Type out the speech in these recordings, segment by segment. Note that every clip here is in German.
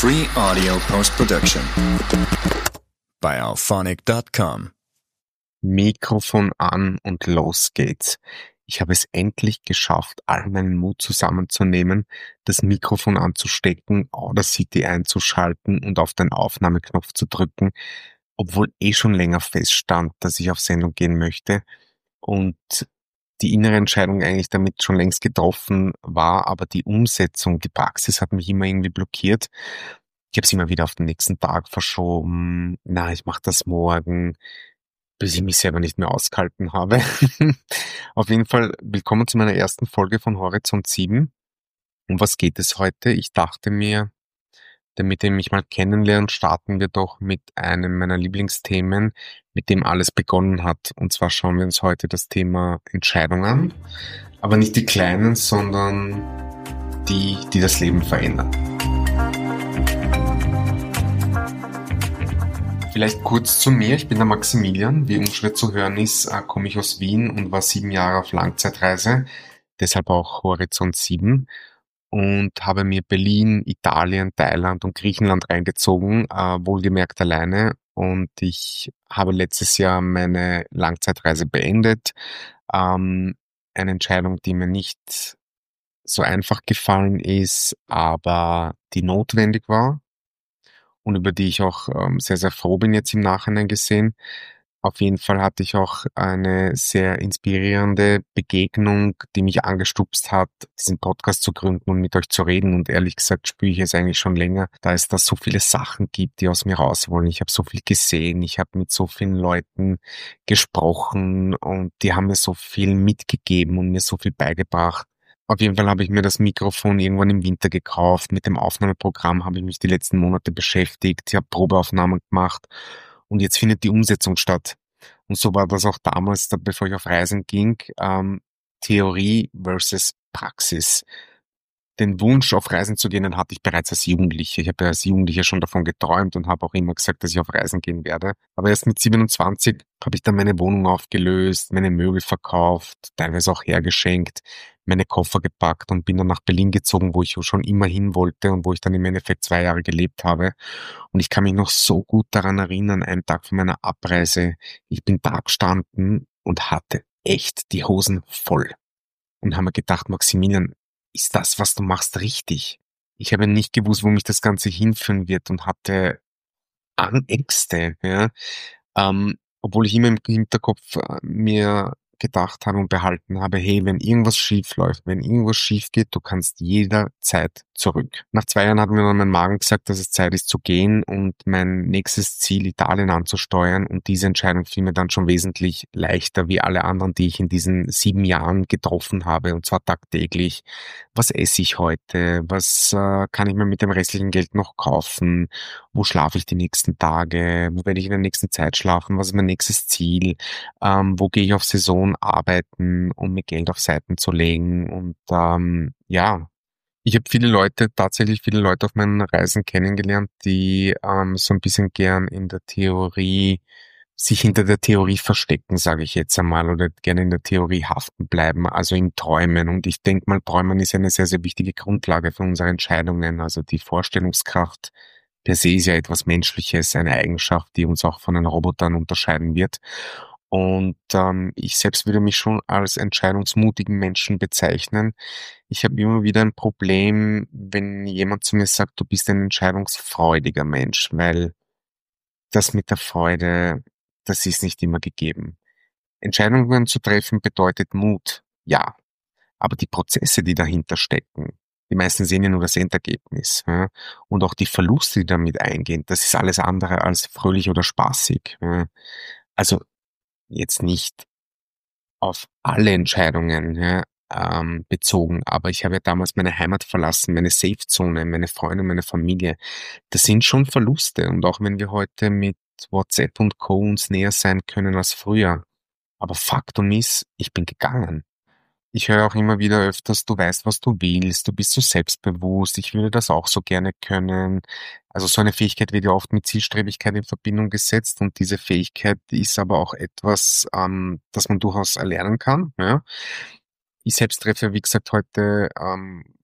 Free audio post-production by alphonic.com. Mikrofon an und los geht's. Ich habe es endlich geschafft, all meinen Mut zusammenzunehmen, das Mikrofon anzustecken, Audacity einzuschalten und auf den Aufnahmeknopf zu drücken, obwohl schon länger feststand, dass ich auf Sendung gehen möchte und die innere Entscheidung eigentlich damit schon längst getroffen war, aber die Umsetzung, die Praxis hat mich immer irgendwie blockiert. Ich habe es immer wieder auf den nächsten Tag verschoben. Ich mache das morgen, bis ich mich selber nicht mehr ausgehalten habe. Auf jeden Fall willkommen zu meiner ersten Folge von Horizont 7. Um was geht es heute? Ich dachte mir, damit ihr mich mal kennenlernt, starten wir doch mit einem meiner Lieblingsthemen, mit dem alles begonnen hat. Und zwar schauen wir uns heute das Thema Entscheidungen an. Aber nicht die kleinen, sondern die das Leben verändern. Vielleicht kurz zu mir. Ich bin der Maximilian. Wie unschwer zu hören ist, komme ich aus Wien und war 7 Jahre auf Langzeitreise. Deshalb auch Horizont 7. Und habe mir Berlin, Italien, Thailand und Griechenland reingezogen, wohlgemerkt alleine. Und ich habe letztes Jahr meine Langzeitreise beendet. Eine Entscheidung, die mir nicht so einfach gefallen ist, aber die notwendig war und über die ich auch sehr, sehr froh bin jetzt im Nachhinein gesehen. Auf jeden Fall hatte ich auch eine sehr inspirierende Begegnung, die mich angestupst hat, diesen Podcast zu gründen und mit euch zu reden. Und ehrlich gesagt spüre ich es eigentlich schon länger, da es da so viele Sachen gibt, die aus mir raus wollen. Ich habe so viel gesehen, ich habe mit so vielen Leuten gesprochen und die haben mir so viel mitgegeben und mir so viel beigebracht. Auf jeden Fall habe ich mir das Mikrofon irgendwann im Winter gekauft. Mit dem Aufnahmeprogramm habe ich mich die letzten Monate beschäftigt. Ich habe Probeaufnahmen gemacht und jetzt findet die Umsetzung statt. Und so war das auch damals, bevor ich auf Reisen ging, Theorie versus Praxis. Den Wunsch, auf Reisen zu gehen, den hatte ich bereits als Jugendlicher. Ich habe ja als Jugendlicher schon davon geträumt und habe auch immer gesagt, dass ich auf Reisen gehen werde. Aber erst mit 27 habe ich dann meine Wohnung aufgelöst, meine Möbel verkauft, teilweise auch hergeschenkt, meine Koffer gepackt und bin dann nach Berlin gezogen, wo ich schon immer hin wollte und wo ich dann im Endeffekt 2 Jahre gelebt habe. Und ich kann mich noch so gut daran erinnern, einen Tag von meiner Abreise. Ich bin da gestanden und hatte echt die Hosen voll. Und habe mir gedacht, Maximilian, ist das, was du machst, richtig? Ich habe nicht gewusst, wo mich das Ganze hinführen wird und hatte Ängste, ja. Obwohl ich immer im Hinterkopf mir gedacht habe und behalten habe, hey, wenn irgendwas schief läuft, wenn irgendwas schief geht, du kannst jederzeit zurück. Nach 2 Jahren hat mir dann mein Magen gesagt, dass es Zeit ist zu gehen und mein nächstes Ziel Italien anzusteuern, und diese Entscheidung fiel mir dann schon wesentlich leichter wie alle anderen, die ich in diesen 7 Jahren getroffen habe, und zwar tagtäglich. Was esse ich heute? Was kann ich mir mit dem restlichen Geld noch kaufen? Wo schlafe ich die nächsten Tage? Wo werde ich in der nächsten Zeit schlafen? Was ist mein nächstes Ziel? Wo gehe ich auf Saison arbeiten, um mir Geld auf Seiten zu legen? Und ich habe tatsächlich viele Leute auf meinen Reisen kennengelernt, die so ein bisschen gern in der Theorie, sich hinter der Theorie verstecken, sage ich jetzt einmal, oder gerne in der Theorie haften bleiben, also in Träumen. Und ich denke mal, Träumen ist eine sehr, sehr wichtige Grundlage für unsere Entscheidungen. Also die Vorstellungskraft per se ist ja etwas Menschliches, eine Eigenschaft, die uns auch von den Robotern unterscheiden wird. Und ich selbst würde mich schon als entscheidungsmutigen Menschen bezeichnen. Ich habe immer wieder ein Problem, wenn jemand zu mir sagt, du bist ein entscheidungsfreudiger Mensch, weil das mit der Freude, das ist nicht immer gegeben. Entscheidungen zu treffen bedeutet Mut, ja. Aber die Prozesse, die dahinter stecken, die meisten sehen ja nur das Endergebnis. Ja? Und auch die Verluste, die damit eingehen, das ist alles andere als fröhlich oder spaßig. Ja? Also jetzt nicht auf alle Entscheidungen, ja, bezogen, aber ich habe ja damals meine Heimat verlassen, meine Safe-Zone, meine Freunde, meine Familie. Das sind schon Verluste, und auch wenn wir heute mit WhatsApp und Co. uns näher sein können als früher. Aber Faktum ist, ich bin gegangen. Ich höre auch immer wieder öfters, du weißt, was du willst, du bist so selbstbewusst, ich würde das auch so gerne können. Also so eine Fähigkeit wird ja oft mit Zielstrebigkeit in Verbindung gesetzt, und diese Fähigkeit ist aber auch etwas, das man durchaus erlernen kann. Ja. Ich selbst treffe, wie gesagt, heute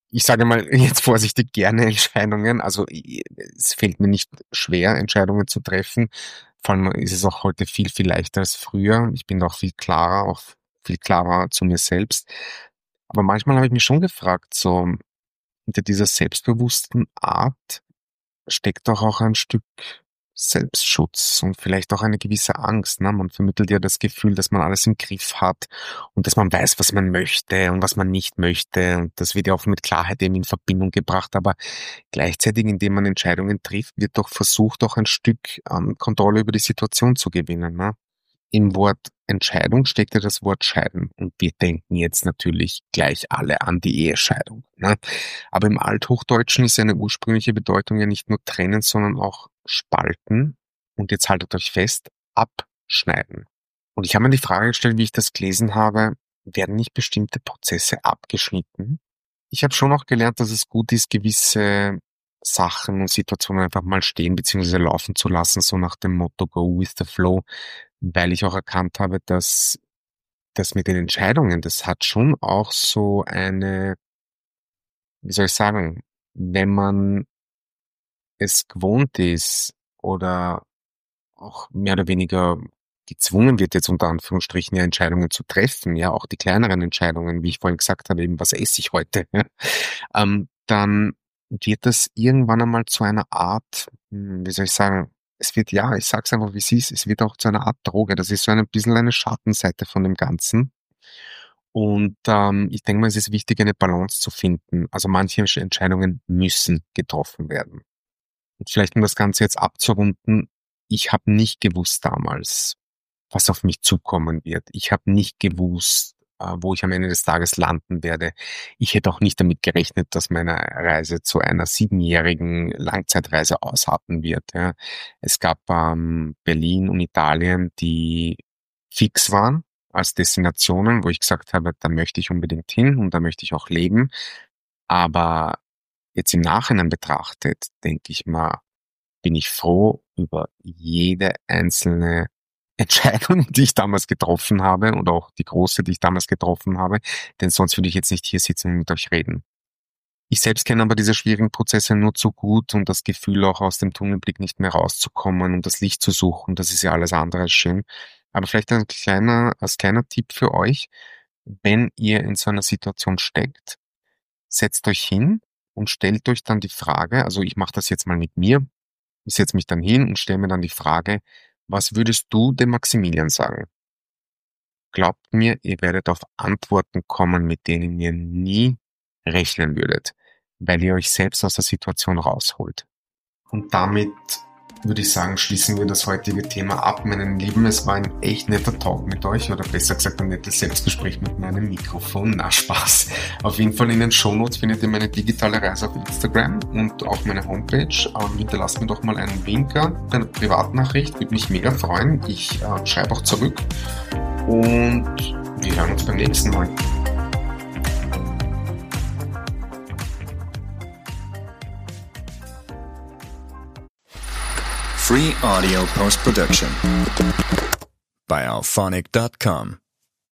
ich sage mal jetzt vorsichtig, gerne Entscheidungen. Also es fällt mir nicht schwer, Entscheidungen zu treffen. Vor allem ist es auch heute viel, viel leichter als früher. Ich bin auch viel klarer zu mir selbst. Aber manchmal habe ich mich schon gefragt, so hinter dieser selbstbewussten Art steckt doch auch ein Stück Selbstschutz und vielleicht auch eine gewisse Angst. Ne? Man vermittelt ja das Gefühl, dass man alles im Griff hat und dass man weiß, was man möchte und was man nicht möchte. Und das wird ja auch mit Klarheit eben in Verbindung gebracht. Aber gleichzeitig, indem man Entscheidungen trifft, wird doch versucht, auch ein Stück Kontrolle über die Situation zu gewinnen. Ne? Im Wort Entscheidung steckt ja das Wort scheiden. Und wir denken jetzt natürlich gleich alle an die Ehescheidung. Ne? Aber im Althochdeutschen ist eine ursprüngliche Bedeutung ja nicht nur trennen, sondern auch spalten. Und jetzt haltet euch fest, abschneiden. Und ich habe mir die Frage gestellt, wie ich das gelesen habe, werden nicht bestimmte Prozesse abgeschnitten? Ich habe schon auch gelernt, dass es gut ist, gewisse Sachen und Situationen einfach mal stehen bzw. laufen zu lassen, so nach dem Motto Go with the Flow, weil ich auch erkannt habe, dass das mit den Entscheidungen, das hat schon auch so eine, wie soll ich sagen, wenn man es gewohnt ist oder auch mehr oder weniger gezwungen wird, jetzt unter Anführungsstrichen ja Entscheidungen zu treffen, ja, auch die kleineren Entscheidungen, wie ich vorhin gesagt habe, eben was esse ich heute, ja, dann wird das irgendwann einmal zu einer Art, wie soll ich sagen, es wird, ja, ich sag's einfach, wie es ist, es wird auch zu einer Art Droge. Das ist so ein bisschen eine Schattenseite von dem Ganzen. Und ich denke mal, es ist wichtig, eine Balance zu finden. Also manche Entscheidungen müssen getroffen werden. Und vielleicht, um das Ganze jetzt abzurunden, ich habe nicht gewusst damals, was auf mich zukommen wird. Ich habe nicht gewusst, wo ich am Ende des Tages landen werde. Ich hätte auch nicht damit gerechnet, dass meine Reise zu einer 7-jährigen Langzeitreise ausarten wird. Ja. Es gab Berlin und Italien, die fix waren als Destinationen, wo ich gesagt habe, da möchte ich unbedingt hin und da möchte ich auch leben. Aber jetzt im Nachhinein betrachtet, denke ich mal, bin ich froh über jede einzelne Entscheidung, die ich damals getroffen habe und auch die große, die ich damals getroffen habe, denn sonst würde ich jetzt nicht hier sitzen und mit euch reden. Ich selbst kenne aber diese schwierigen Prozesse nur zu gut und das Gefühl auch aus dem Tunnelblick nicht mehr rauszukommen und das Licht zu suchen, das ist ja alles andere als schön. Aber vielleicht als kleiner Tipp für euch, wenn ihr in so einer Situation steckt, setzt euch hin und stellt euch dann die Frage, also ich mache das jetzt mal mit mir, ich setze mich dann hin und stelle mir dann die Frage, was würdest du dem Maximilian sagen? Glaubt mir, ihr werdet auf Antworten kommen, mit denen ihr nie rechnen würdet, weil ihr euch selbst aus der Situation rausholt. Und damit würde ich sagen, schließen wir das heutige Thema ab, meine Lieben. Es war ein echt netter Talk mit euch, oder besser gesagt ein nettes Selbstgespräch mit meinem Mikrofon. Na, Spaß. Auf jeden Fall in den Shownotes findet ihr meine digitale Reise auf Instagram und auch meine Homepage. Hinterlasst mir doch mal einen Winker, eine Privatnachricht, würde mich mega freuen. Ich schreibe auch zurück und wir hören uns beim nächsten Mal. Free audio post-production by alphonic.com.